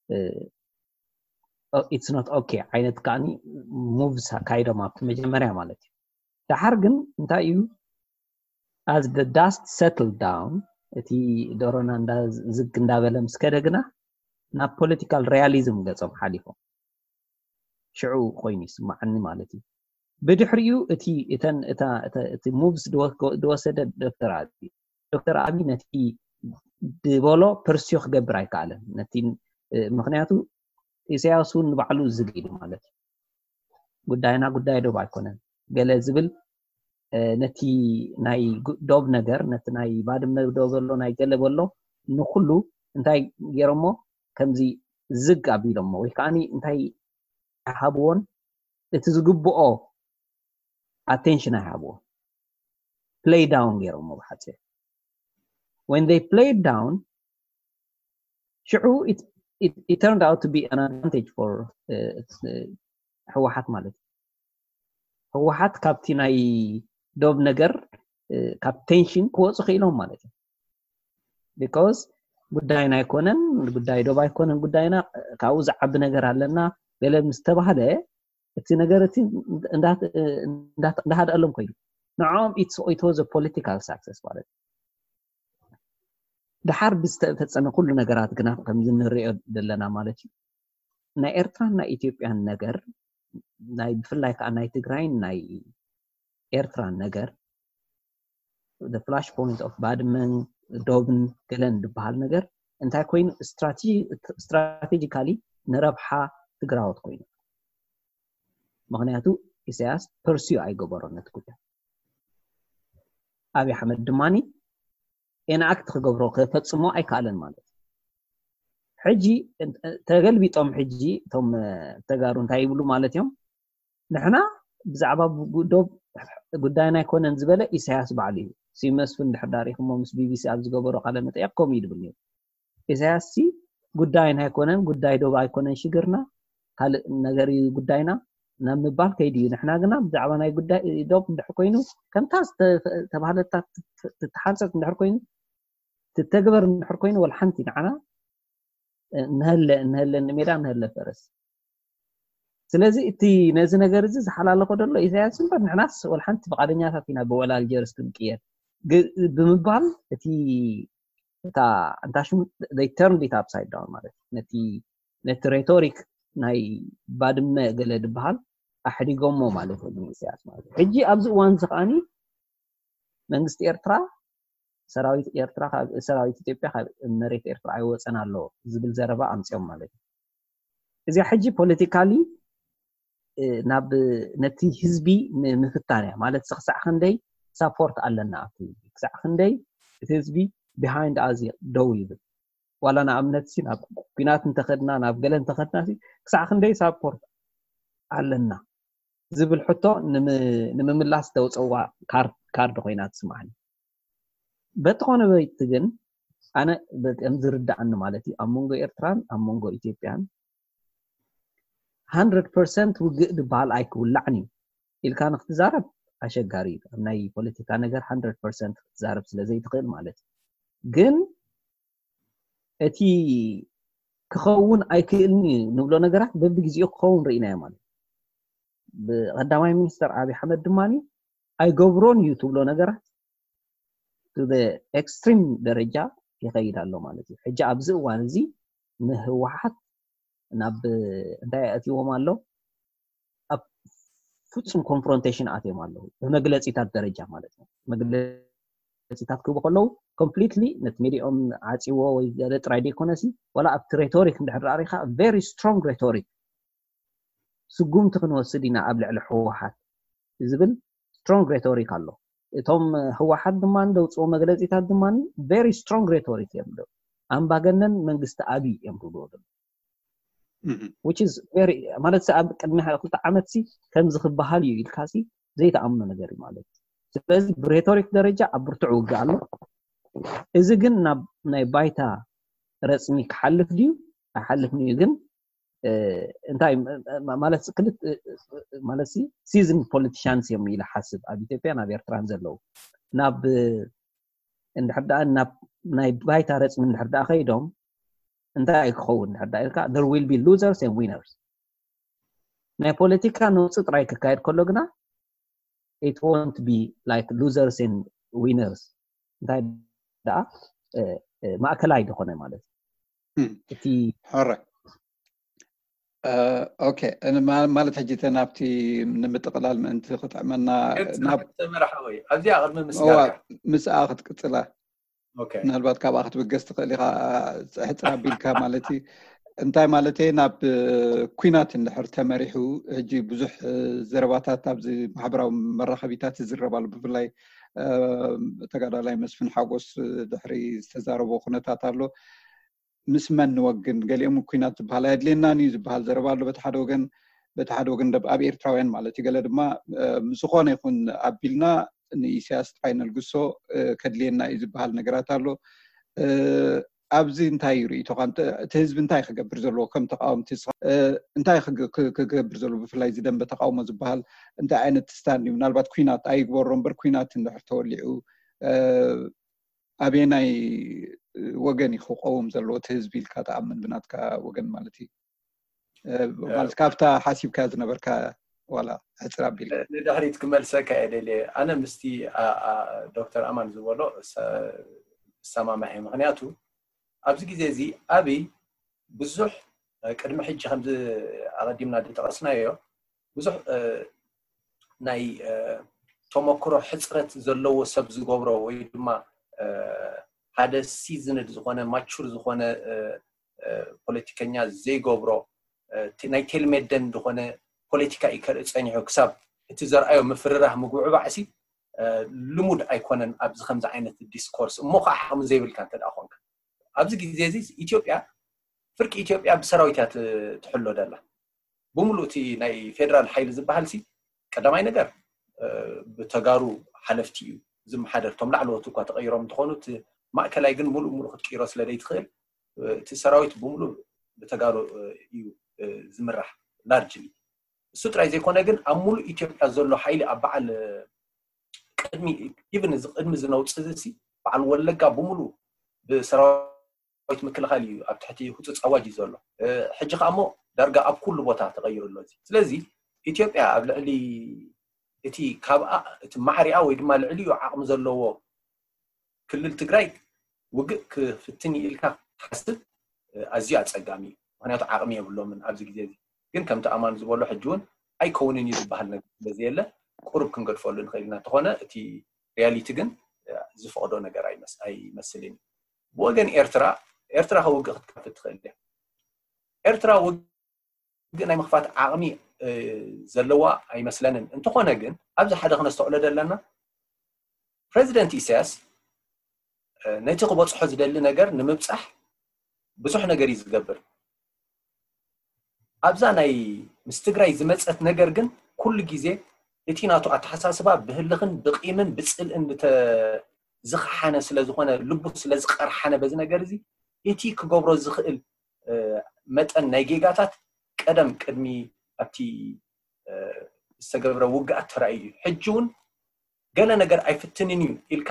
it's not okay ዓይነት ከዓኒ moves ካይዶም ኣብቲ መጀመርያ ማለት እዩ ድሓር ግን እንታይ እዩ as the dust settled down እቲ ደሮና ዝግ እንዳበለ ምስ ከደ ግና ናብ ፖለቲካል ሪያሊዝም ገጾም ሓሊፎም ሽዑ ኮይኑ ይስማዓኒ ማለት እዩ ብድሕሪኡ እቲ እተን እታ እቲ ሙቭስ ድወሰደ ዶክተር አብይ ዶክተር አብይ ነቲ ድበሎ ፐርሲዮ ክገብር ኣይከኣለን ነቲ ምክንያቱ ኢሳያስ እውን ንባዕሉ ዝግ ኢሉ ማለት እዩ ጉዳይና ጉዳይ ዶብ ኣይኮነን ገለ ዝብል ነቲ ናይ ዶብ ነገር ነቲ ናይ ባድመ ዶብ ዘሎ ናይ ገለ በሎ ንኩሉ እንታይ ገይሮሞ ከምዚ ዝግ ኣቢሎሞ ወይ ከዓኒ እንታይ ሃብዎን እቲ ዝግብኦ attention ኣይሃብዎ play down ገይሮሞ ብሓፀ when they played down ሽዑ it, it, it turned out to be an advantage for ህወሓት ማለት ህወሓት ካብቲ ናይ ዶብ ነገር ካብ ቴንሽን ክወፁ ክኢሎም ማለት እዩ because ጉዳይና ኣይኮነን ጉዳይ ዶብ ኣይኮነን ጉዳይና ካብኡ ዝዓቢ ነገር ኣለና ገለ ምስ ተባህለ እቲ ነገር እቲ እንዳት እንዳት እንዳሃደሎም ኮይኑ ንዓም it's it was a political success ማለት ድሓር ብዝተፈፀመ ኩሉ ነገራት ግና ከም ዝንሪኦ ዘለና ማለት እዩ ናይ ኤርትራን ናይ ኢትዮጵያን ነገር ናይ ብፍላይ ከዓ ናይ ትግራይን ናይ ኤርትራን ነገር the flash point of badman ዶብን ገለን ዝበሃል ነገር እንታይ ኮይኑ ስትራቴጂ ስትራቴጂካሊ ንረብሓ ትግራዎት ኮይኑ ምክንያቱ ኢሳያስ ፐርሲዮ ኣይገበሮ ነቲ ጉዳይ አብይ አሕመድ ድማኒ ኤንኣክት ክገብሮ ክፈፅሞ ኣይከኣለን ማለት ሕጂ ተገልቢጦም ሕጂ እቶም ተጋሩ እንታይ ይብሉ ማለት እዮም ንሕና ብዛዕባ ዶብ ጉዳይና ኣይኮነን ዝበለ ኢሳያስ በዓል እዩ ሲመስፍን ድሕዳሪኹሞ ምስ ቢቢሲ ኣብ ዝገበሮ ቃለ መጠይቅ ከምኡ ይብል ነይሩ ኢሳያስ ሲ ጉዳይና ኣይኮነን ጉዳይ ዶብ ኣይኮነን ሽግርና ካልእ ነገር ጉዳይና ናብ ምባል ከይዲ ንሕና ግና ብዛዕባ ናይ ጉዳይ ዶብ እንድሕር ኮይኑ ከምታ ተባህለታ ትተሓንፀት እንድሕር ኮይኑ ትተግበር እንድሕር ኮይኑ ወልሓንቲ ንዓና ንህለ ንህለ ሜዳ ንህለ ፈረስ ስለዚ እቲ ነዚ ነገር እዚ ዝሓላለኮ ደሎ ኢሳያስ እምበር ንሕናስ ወልሓንቲ ፈቃደኛታት ኢና ብወላል ጀርስ ክንቅየር ብምባል እቲ እታ እንታሽም they turned it upside down ማለት ነቲ ነቲ ሬቶሪክ ናይ ባድመ ገለ ድበሃል ኣሕዲጎሞ ማለት እዩ ኢሳያስ ማለት ሕጂ ኣብዚ እዋን ዝኸኣኒ መንግስቲ ኤርትራ ሰራዊት ኤርትራ ሰራዊት ኢትዮጵያ ካብ መሬት ኤርትራ ኣይወፀን ኣሎ ዝብል ዘረባ ኣምፅኦም ማለት እዚ ሕጂ ፖለቲካሊ ናብ ነቲ ህዝቢ ምፍታንያ ማለት ክሳዕ ክንደይ ሰፖርት ኣለና ኣብቲ ክሳዕ ክንደይ እቲ ህዝቢ behind us ደው ይብል ዋላ ንኣብነት ሲ ናብ ኩናት እንተኸድና ናብ ገለ እንተኸድና ሲ ክሳዕ ክንደይ ሰፖርት ኣለና ዝብል ሕቶ ንምምላስ ተውፀዋ ካርድ ካርድ ኮይና ትስማዓኒ በተኾነ በይት ግን ኣነ በጣም ዝርዳዕኒ ማለት እዩ ኣብ መንጎ ኤርትራን ኣብ መንጎ ኢትዮጵያን one hundred percent ውግእ ድበሃል ኣይክውላዕኒ ኢልካ ንክትዛረብ ኣሸጋሪ እዩ ናይ ፖለቲካ ነገር one hundred percent ክትዛረብ ስለዘይትኽእል ማለት ግን እቲ ክኸውን ኣይክእልኒ ንብሎ ነገራት በብግዚኡ ክኸውን ርኢናዮ ማለት ብቀዳማይ ሚኒስተር አብይ አሕመድ ድማኒ ኣይገብሮን እዩ ትብሎ ነገራት to the extreme ደረጃ ይኸይድ ኣሎ ማለት እዩ ሕጂ ኣብዚ እዋን እዚ ንህወሓት ናብ እንታይ ኣትይዎም ኣሎ ኣብ ፍጹም ኮንፍሮንቴሽን ኣትዮም ኣለዉ ብመግለፂታት ደረጃ ማለት ነው መግለፂታት ክቡ ከለዉ completely net medium ዓፂዎ ወይ ገለ ጥራይ ዲኮነሲ ወላ ኣብ ሬቶሪክ እንድሕር ራሪኻ very strong rhetoric ስጉምቲ ክንወስድ ኢና ኣብ ልዕሊ ህወሓት ዝብል strong rhetoric ኣሎ እቶም ህወሓት ድማ እንደውፅዎ መግለፂታት ድማ very strong rhetoric እዮም ደው ኣምባገነን መንግስቲ አብይ እዮም ብሎ which is very ማለት ኣብ ቅድሚ ክልተ ዓመት ሲ ከም ዝኽበሃል እዩ ኢልካሲ ዘይተኣምኖ ነገር ማለት ስለዚ ብሬቶሪክ ደረጃ ኣብ ብርቱዕ ውግእ ኣሎ እዚ ግን ናብ ናይ ባይታ ረፅሚ ክሓልፍ ድዩ ኣይሓልፍኒ ግን እንታይ ማለት ክልት ማለት ሲ ሲዝን ፖለቲሽንስ እዮም ኢላ ሓስብ ኣብ ኢትዮጵያ ናብ ኤርትራን ዘለው ናብ እንድሕዳ ናብ ናይ ባይታ ረፅሚ እንድሕዳ ከይዶም እንታይ ክኸውን እንድሕዳ ኢልካ there will be losers and winners ናይ ፖለቲካ ንውፅ ጥራይ ክካየድ ከሎ ግና it won't be like losers and winners እንታይ ዳ ማእከላይ ደኾነ ማለት እቲ alright آه، اوكي انا ما مالت حجيت نابتي من متقلال من انت قطعمنا ناب مرحوي ازي اغرم مسغارك مس اخذ قطلا اوكي نالبات كاب اخذ بقست قليها حترا بيلكا مالتي انتي مالتي ناب كوينات اندحر تمريحو هجي بزح زرباتات ابزي محبراو مراخبيتات زربال بفلاي تقالالاي مسفن حاقوس دحري استزاربو خنتات الله مس من وقن قال يوم كوينات بحالا يدلينا نيز بحال زربالو بتحد وقن بتحد وقن دب اب ايرتراوين مالتي قال دما مسخون يكون ابيلنا ني سياست فاينل قصو كدلينا اذا بحال نغرات الله ابزي انتاي يري توقان تهزب انتاي خقبر زلو كم تقاوم تس انتاي خقبر زلو بفلاي زي دنب تقاوم زبحال انت عين تستاني منالبات كوينات اي قبورون بر كوينات اندحر توليعو ابيناي وغن يخوقوم زلو تهزبي لك تأمن بناتك وغن مالتي مالت كافتا حاسب كاز نبركا ولا حسرابي لك ندحري تكمل سكا ادلي انا مستي دكتور امان زبولو سما معي مغنياتو ابز غيزي زي ابي بزح قدم حج خمز اقدمنا دتقسنايو بزح ناي تمكرو حصرت زلو سب زغبرو وي دما هذا سيزن زخونه ماتشور زخونه ፖለቲከኛ ዘይገብሮ ናይ ቴልሜደን ዝኾነ ፖለቲካ ይከርጽኝሑ ክሳብ እቲ ዘርአዮ ምፍርራህ ምግዑ ባዕሲ ልሙድ ኣይኮነን ኣብዚ ከምዚ ዓይነት ዲስኮርስ እሞ ከዓ ሓም ዘይብልካ እንተዳ ኮንካ ኣብዚ ግዜ እዚ ኢትዮጵያ ፍርቂ ኢትዮጵያ ብሰራዊታት ትሕሎ ደላ ብሙሉእ እቲ ናይ ፌደራል ሓይሊ ዝበሃል ሲ ቀዳማይ ነገር ብተጋሩ ሓለፍቲ እዩ ዝምሓደርቶም ላዕለዎት እኳ ተቐይሮም እንትኾኑ እቲ ማእከላይ ግን ሙሉእ ሙሉእ ክትቀይሮ ስለደይ ትኽእል እቲ ሰራዊት ብሙሉእ ብተጋሩ እዩ ዝምራሕ ላርጅሊ እሱ ጥራይ ዘይኮነ ግን ኣብ ሙሉእ ኢትዮጵያ ዘሎ ሓይሊ ኣብ በዓል ቅድሚ ኢቭን ቅድሚ ዝነውፅእ እዚ በዓል ወለጋ ብሙሉእ ብሰራዊት ምክልኻል እዩ ኣብ ትሕቲ ህፁፅ ኣዋጅ እዩ ዘሎ ሕጂ ከዓ እሞ ዳርጋ ኣብ ኩሉ ቦታ ተቐይሩሎ እዚ ስለዚ ኢትዮጵያ ኣብ ልዕሊ እቲ ካብኣ እቲ ማዕሪኣ ወይ ድማ ልዕሊኡ ዓቕሚ ዘለዎ ክልል ትግራይ ውግእ ክፍትኒ ኢልካ ሓስብ ኣዝዩ ኣፀጋሚ እዩ ምክንያቱ ዓቕሚ የብሎምን ኣብዚ ግዜ እዚ ግን ከምቲ ኣማን ዝበሎ ሕጂ እውን ኣይከውንን እዩ ዝበሃል ነገር ስለዚ የለ ቁርብ ክንገድፈሉ ንኽእል ኢና እንተኾነ እቲ ሪያሊቲ ግን ዝፈቕዶ ነገር ኣይመስልን ብወገን ኤርትራ ኤርትራ ከውግእ ክትከፍት ትኽእል እያ ኤርትራ ውግእ ናይ ምኽፋት ዓቕሚ ዘለዋ ኣይመስለንን እንተኾነ ግን ኣብዚ ሓደ ክነስተውዕሎ ዘለና ፕሬዚደንት ኢሳያስ ነቲ ክበፅሖ ዝደሊ ነገር ንምብፃሕ ብዙሕ ነገር እዩ ዝገብር ኣብዛ ናይ ምስ ትግራይ ዝመፀት ነገር ግን ኩሉ ግዜ እቲ ናቱ ኣተሓሳስባ ብህልኽን ብቂምን ብፅልእን ዝኸሓነ ስለ ዝኾነ ልቡ ስለ ዝቐርሓነ በዚ ነገር እዚ እቲ ክገብሮ ዝኽእል መጠን ናይ ጌጋታት ቀደም ቅድሚ ኣብቲ ዝተገብረ ውግኣት ተራእዩ ሕጂ እውን ገለ ነገር ኣይፍትንን እዩ ኢልካ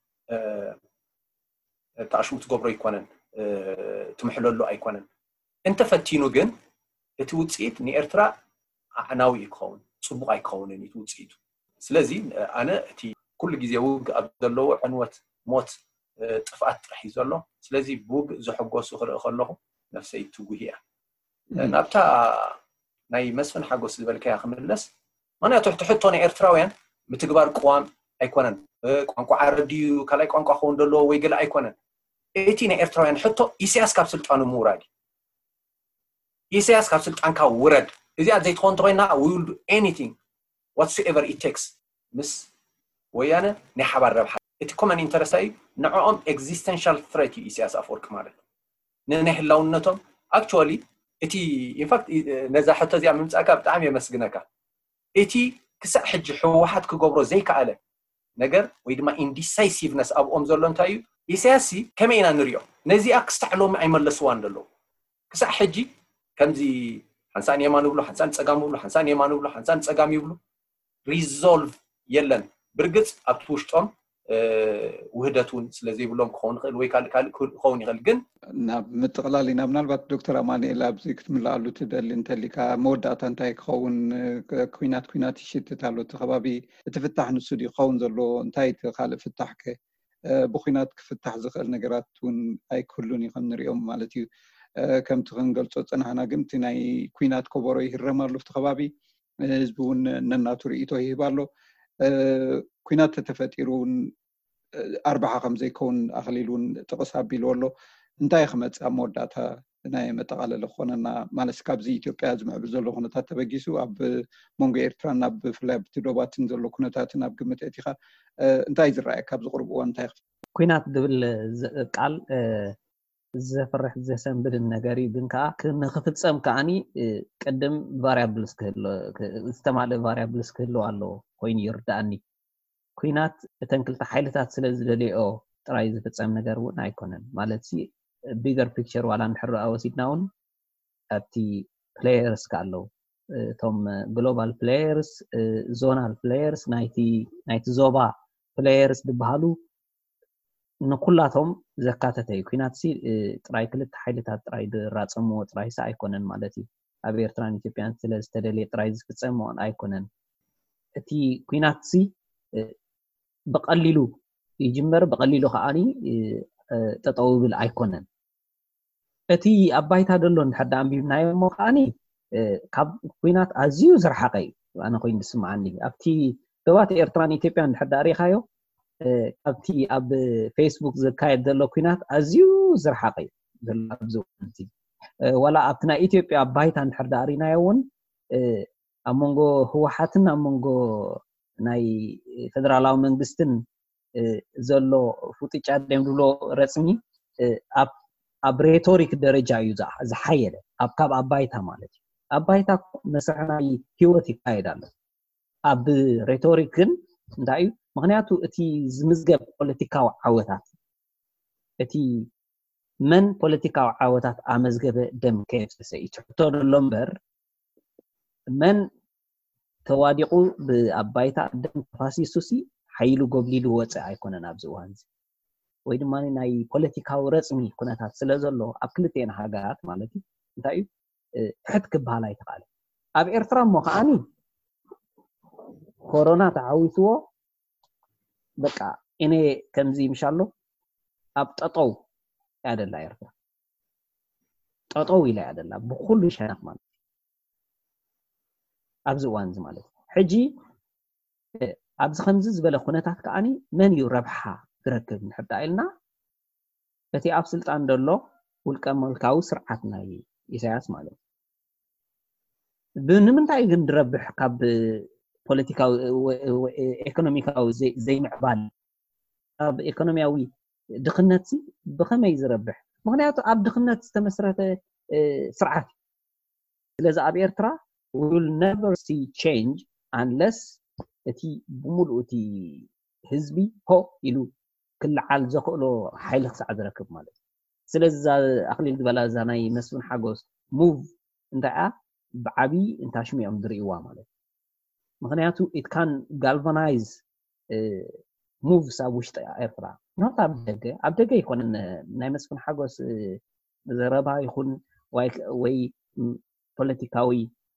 ተኣሽሙ ትገብሮ ኣይኮነን ትምሕለሉ ኣይኮነን እንተፈቲኑ ግን እቲ ውፅኢት ንኤርትራ ኣዕናዊ ይክኸውን ፅቡቕ ኣይክኸውንን እቲ ውፅኢቱ ስለዚ ኣነ እቲ ኩሉ ግዜ ውግእ ኣብ ዘለዎ ዕንወት ሞት ጥፍኣት ጥራሕ እዩ ዘሎ ስለዚ ብውግእ ዝሕጎሱ ክርኢ ከለኹ ነፍሰይ ትጉህ እያ ናብታ ናይ መስፍን ሓጎስ ዝበልከያ ክምለስ ምክንያቱ ትሕቶ ናይ ኤርትራውያን ምትግባር ቅዋም ኣይኮነን ቋንቋ ዓረድዩ ካልኣይ ቋንቋ ክኸውን ዘለዎ ወይ ገለ ኣይኮነን እቲ ናይ ኤርትራውያን ሕቶ ኢሳያስ ካብ ስልጣኑ ምውራድ ኢሳያስ ካብ ስልጣንካ ውረድ እዚኣ ዘይትኾን እንተኮይና we will do anything whatsoever it takes ምስ ወያነ ናይ ሓባር ረብሓ እቲ ኮመን ኢንተረስት እዩ ንዕኦም ኤግዚስተንሻል ትሬት እዩ ኢሳያስ ኣፈወርቂ ማለት ንናይ ህላውነቶም actually እቲ ኢንፋክት ነዛ ሕቶ እዚኣ ምምፃእካ ብጣዕሚ የመስግነካ እቲ ክሳብ ሕጂ ሕወሓት ክገብሮ ዘይከኣለ ነገር ወይ ድማ ኢንዲሳይሲቭነስ ኣብኦም ዘሎ እንታይ እዩ ኢሳያስ ከመይ ኢና ንሪኦ ነዚኣ ክሳዕ ሎሚ ኣይመለስዋን ደሎ ክሳዕ ሕጂ ከምዚ ሓንሳን የማን ይብሉ ሓንሳን ፀጋም ይብሉ ሓንሳን የማን ይብሉ ሓንሳን ፀጋም ይብሉ ሪዞልቭ የለን ብርግፅ ኣብቲ ውሽጦም ውህደቱን ስለዘይብሎም ክኸውን ይኽእል ወይ ካልእ ካልእ ክኸውን ይኽእል ግን ናብ ምጥቕላል ኢና ምናልባት ዶክተር ኣማኒኤል ኣብዚ ክትምላኣሉ ትደሊ እንተሊካ መወዳእታ እንታይ ክኸውን ኩናት ኩናት ይሽትት ኣሎ እቲ ከባቢ እቲ ፍታሕ ንሱ ድዩ ክኸውን ዘሎ እንታይ እቲ ካልእ ፍታሕ ከ ብኩናት ክፍታሕ ዝኽእል ነገራት እውን ኣይክህሉን እዩ ከም ንሪኦም ማለት እዩ ከምቲ ክንገልጾ ጽናሕና ግን እቲ ናይ ኩናት ከበሮ ይህረማሉ ኣብቲ ከባቢ ህዝቢ እውን ነናቱ ርእይቶ ይህባሎ ኩናት ተፈጢሩን ኣርባዓ ከም ዘይከውን ኣኽሊሉን ጥቕስ ኣቢሉ ኣሎ እንታይ ክመጽእ ኣብ መወዳእታ ናይ መጠቓለለ ክኾነና ማለት ካብዚ ኢትዮጵያ ዝምዕብል ዘሎ ኩነታት ተበጊሱ ኣብ መንጎ ኤርትራን ኣብ ብፍላይ ኣብቲ ዶባትን ዘሎ ኩነታትን ኣብ ግምት እቲኻ እንታይ ዝረኣየካ ኣብዚ ቅርብ እዋን እንታይ ኩናት ዝብል ቃል ዘፍርሕ ዘሰንብድን ነገር እዩ ግን ከዓ ንክፍፀም ከዓኒ ቅድም ቫሪያብልስ ክህሎ ዝተማልአ ቫሪያብልስ ክህሎ ኣለዎ ኮይኑ ይርዳእኒ ኩናት እተን ክልተ ሓይልታት ስለ ዝደልዮ ጥራይ ዝፍፀም ነገር እውን ኣይኮነን ማለት ሲ ቢገር ፒክቸር ዋላ ንሕር ወሲድና እውን ኣብቲ ፕሌየርስ ካለው ቶም ግሎባል ፕሌየርስ ዞናል ፕሌየርስ ናይቲ ናይቲ ዞባ ፕሌየርስ ዝበሃሉ ንኩላቶም ዘካተተ እዩ ኩናት ሲ ጥራይ ክልተ ሓይልታት ጥራይ ዝራፀምዎ ጥራይ ሳ ኣይኮነን ማለት እዩ ኣብ ኤርትራን ኢትዮጵያን ስለ ዝተደልየ ጥራይ ዝፍፀም ኣይኮነን እቲ ኩናት ሲ በቀሊሉ ይጅመር በቀሊሉ ከዓኒ ጠጠው ብል ኣይኮነን እቲ ኣባይታ ደሎ ንሓዳ ኣንቢብናዮ ሞ ከዓኒ ካብ ኩናት ኣዝዩ ዝረሓቀ እዩ ኣነ ኮይኑ ዝስምዓኒ ኣብቲ ዶባት ኤርትራን ኢትዮጵያን ንሓዳ ሪኻዮ ኣብቲ ኣብ ፌስቡክ ዝካየድ ዘሎ ኩናት ኣዝዩ ዝረሓቀ እዩ ዘሎ ኣብዚ ወንቲ ወላ ኣብቲ ናይ ኢትዮጵያ ኣባይታ ንሓዳ ሪናዮ እውን ኣብ መንጎ ህወሓትን ኣብ መንጎ ናይ ፌደራላዊ መንግስትን ዘሎ ፍጥጫ ደምብሎ ረጽኒ ኣብ ኣብ ሬቶሪክ ደረጃ እዩ ዝሓየለ ኣብ ካብ ኣባይታ ማለት እዩ ኣባይታ መስርሕናይ ህይወት ይካየዳሉ ኣብ ሬቶሪክ ግን እንታይ እዩ ምክንያቱ እቲ ዝምዝገብ ፖለቲካዊ ዓወታት እቲ መን ፖለቲካዊ ዓወታት ኣመዝገበ ደም ከየፍሰሰ እዩ ትሕቶ ደሎ እምበር መን ተዋዲቁ ብኣባይታ ደም ተፋሲሱሲ ሓይሉ ጎብሊሉ ወፅእ ኣይኮነን ኣብዚ እዋን እዚ ወይ ድማ ናይ ፖለቲካዊ ረፅሚ ኩነታት ስለ ዘሎ ኣብ ክልቴን ሃገራት ማለት እዩ እንታይ እዩ ትሕት ክበሃል ኣይተኻእለ ኣብ ኤርትራ እሞ ከዓኒ ኮሮና ተዓዊትዎ በቃ እኔ ከምዚ ምሻሎ ኣብ ጠጠው ያደላ ኤርትራ ጠጠው ኢላ ያደላ ብኩሉ ሸነኽ ማለት ኣብዚ እዋን እዚ ማለት ሕጂ ኣብዚ ከምዚ ዝበለ ኩነታት ከዓኒ መን እዩ ረብሓ ዝረክብ ንሕዳ ኢልና እቲ ኣብ ስልጣን ደሎ ውልቀ መልካዊ ስርዓት ናይ ኢሳያስ ማለት ብምንታይ ግን ድረብሕ ካብ ፖለቲካዊ ኢኮኖሚካዊ ዘይምዕባል ኣብ ኢኮኖሚያዊ ድኽነት ብኸመይ ዝረብሕ ምክንያቱ ኣብ ድኽነት ዝተመስረተ ስርዓት ስለዚ ኣብ ኤርትራ we will never see change unless እቲ ብሙሉ እቲ ህዝቢ ሆ ኢሉ ክልዓል ዘኽእሎ ሓይሊ ክሳዕ ዝረክብ ማለት ስለዚ ኣኽሊል ዝበላ እዛ ናይ መስፍን ሓጎስ ሙቭ እንታይ ብዓቢ እንታሽሚኦም ዝርእይዋ ማለት ምክንያቱ it can galvanize moves ኣብ ውሽጢ ኤርትራ not ኣብ ደገ ኣብ ደገ ይኮነን ናይ መስፍን ሓጎስ ዘረባ ይኹን ወይ ፖለቲካዊ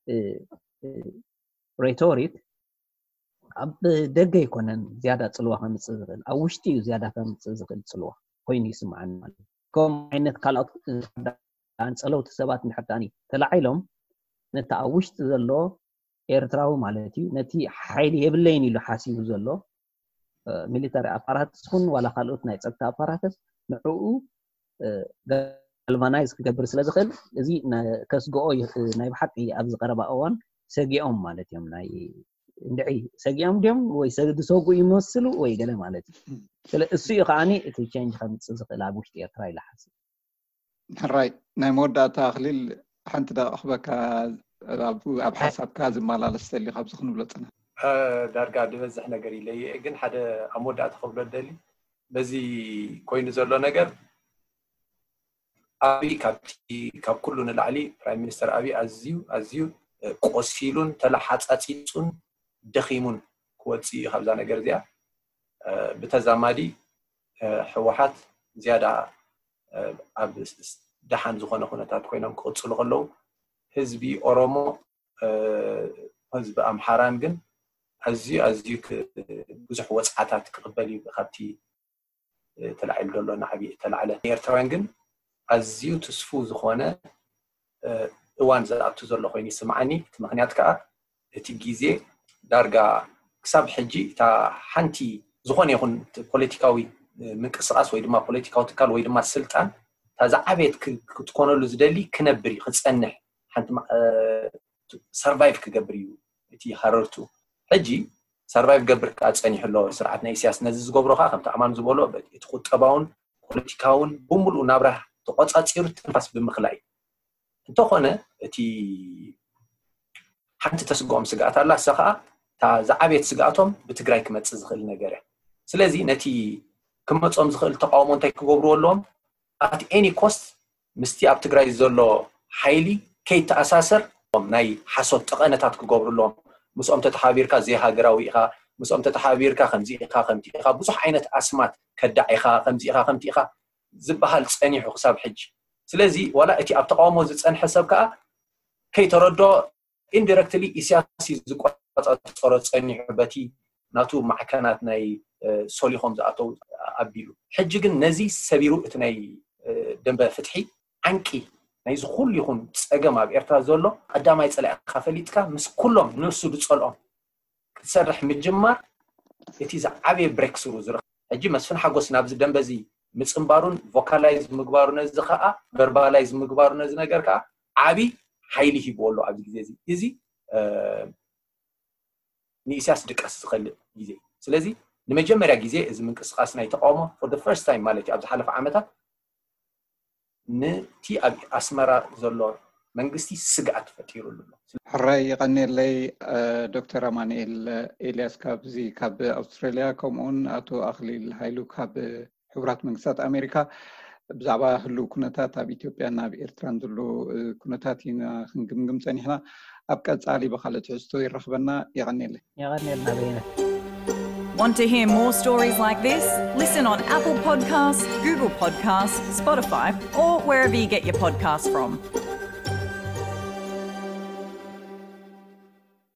ሬቶሪክ ኣብ ደገ ይኮነን ዝያዳ ጽልዋ ከምጽእ ዝኽእል ኣብ ውሽጢ እዩ ዝያዳ ከምጽእ ዝኽእል ጽልዋ ኮይኑ ይስምዓኒ ማለት ከም ዓይነት ካልኦት አንጸለውቲ ሰባት ንሕዳኒ ተላዒሎም ነታ ኣብ ውሽጢ ዘሎ ኤርትራዊ ማለት እዩ ነቲ ሓይሊ የብለይን ኢሉ ሓሲቡ ዘሎ ሚሊታሪ ኣፓራትስ ኩን ዋላ ካልኦት ናይ ጸጥታ ኣፓራትስ ንዕኡ galvanize ክገብር ስለ ዝኽእል እዚ ከስግኦ ናይ ብሓቂ ኣብ ዝቀረባ እዋን ሰጊኦም ማለት እዮም ናይ እንደይ ሰጊኦም ዲም ወይ ሰግድሰጉ ይመስሉ ወይ ገለ ማለት እዩ ስለ እሱ ይኻኒ እቲ ቼንጅ ከምጽእ ዝኽእል ኣብ ውሽጢ ኤርትራ ይላሓስ ሕራይ ናይ መወዳእታ ኣኽሊል ሓንቲ ደቕኽበካ ኣብ ሓሳብካ ዝመላለስ ተሊ ካብዚ ክንብለፅና ዳርጋ ዝበዝሕ ነገር ኢለየ ግን ሓደ ኣብ መወዳእታ ክብሎ ደሊ በዚ ኮይኑ ዘሎ ነገር ኣቢ ካብቲ ካብ ኩሉ ንላዕሊ ፕራይም ሚኒስተር ኣቢ ኣዝዩ ኣዝዩ ቆሲሉን ተላሓፃፂፁን ደኺሙን ክወፅእ ካብዛ ነገር እዚኣ ብተዛማዲ ሕወሓት ዝያዳ ኣብ ደሓን ዝኾነ ኩነታት ኮይኖም ክቕፅሉ ከለዉ ህዝቢ ኦሮሞ ህዝቢ ኣምሓራን ግን ኣዝዩ ኣዝዩ ብዙሕ ወፅዓታት ክቕበል እዩ ካብቲ ተላዒሉ ዘሎ ንዓብዪ ተላዕለ ኤርትራውያን ግን ኣዝዩ ተስፉ ዝኾነ እዋን ዘኣቱ ዘሎ ኮይኑ ይስምዓኒ ምክንያት ከዓ እቲ ግዜ ዳርጋ ክሳብ ሕጂ እታ ሓንቲ ዝኾነ ይኹን ፖለቲካዊ ምንቅስቃስ ወይ ድማ ፖለቲካዊ ትካል ወይ ድማ ስልጣን ታዛዓቤት ክትኮነሉ ዝደሊ ክነብር ክፀንሕ ሓንቲ ሰርቫይቭ ክገብር እዩ እቲ ሓረርቱ ሕጂ ሰርቫይቭ ገብር ካፀኒሕሎ ስርዓት ናይ ሲያስ ነዚ ዝገብሮ ከዓ ከምቲ ኣማን ዝበሎ እቲ ቁጠባውን ፖለቲካውን ብምሉእ ናብራ ተቆፃፂሩ ትንፋስ ብምኽላይ እንተኾነ እቲ ሓንቲ ተስጎም ስጋኣት ኣላ እሳ ከዓ ታዛዓቤት ስጋኣቶም ብትግራይ ክመፅእ ዝኽእል ነገር እያ ስለዚ ነቲ ክመፆም ዝኽእል ተቃውሞ እንታይ ክገብሩ ኣለዎም at any cost ምስቲ ኣብ ትግራይ ዘሎ ሓይሊ ከይተኣሳሰር ናይ ሓሶት ጠቐነታት ክገብሩሎም ምስኦም ተተሓቢርካ ዘይሃገራዊ ኢኻ ምስኦም ተተሓቢርካ ከምዚ ኢኻ ከምቲ ኢኻ ብዙሕ ዓይነት ኣስማት ከዳዕ ኢኻ ከምዚ ኢኻ ከምቲ ኢኻ ዝበሃል ፀኒሑ ክሳብ ሕጂ ስለዚ ዋላ እቲ ኣብ ተቃውሞ ዝፀንሐ ሰብ ከዓ ከይተረዶ indirectly ኢሳያስ ዝቆፃፀሮ ፀኒሑ በቲ ናቱ ማዕከናት ናይ ሶሊሆም ዝኣተው ኣቢሉ ሕጂ ግን ነዚ ሰቢሩ እቲ ናይ ደንበ ፍትሒ ዓንቂ ናይ ዝኹሉ ይኹን ፀገም ኣብ ኤርትራ ዘሎ ቀዳማይ ፀላእካ ፈሊጥካ ምስ ኩሎም ንሱ ዝፀልኦም ክትሰርሕ ምጅማር እቲ ዝዓበየ ብሬክ ስሩ ዝረኽ ሕጂ መስፍን ሓጎስ ናብዚ ደንበዚ ምፅምባሩን ቮካላይዝ ምግባሩ ነዚ ከዓ ቨርባላይዝ ምግባሩ ነዚ ነገር ከዓ ዓቢ ሓይሊ ሂብዎ ኣሎ ኣብዚ ግዜ እዚ እዚ ንኢሳያስ ድቀስ ዝኽእል ግዜ ስለዚ ንመጀመርያ ግዜ እዚ ምንቅስቃስ ናይ ተቃውሞ for the first time ማለት እዩ ኣብ ዝሓለፈ ዓመታት ነቲ ኣብ ኣስመራ ዘሎ መንግስቲ ስጋኣት ፈጢሩሉ ኣሎ ሕራይ ይቀኒለይ ዶክተር ኣማኑኤል ኤልያስ ካብዚ ካብ ኣውስትራልያ ከምኡን ኣቶ ኣኽሊል ሃይሉ ካብ ሕቡራት መንግስታት ኣሜሪካ ብዛዕባ ህልው ኩነታት ኣብ ኢትዮጵያን ኣብ ኤርትራን ዘሎ ኩነታት ኢና ክንግምግም ፀኒሕና ኣብ ቀፃሊ ብካልእ ትሕዝቶ ይረኽበና ይቀኒለይ ይቀኒልና በይነ Want to hear more stories like this? Listen on Apple Podcasts, Google Podcasts, Spotify, or wherever you get your podcasts from.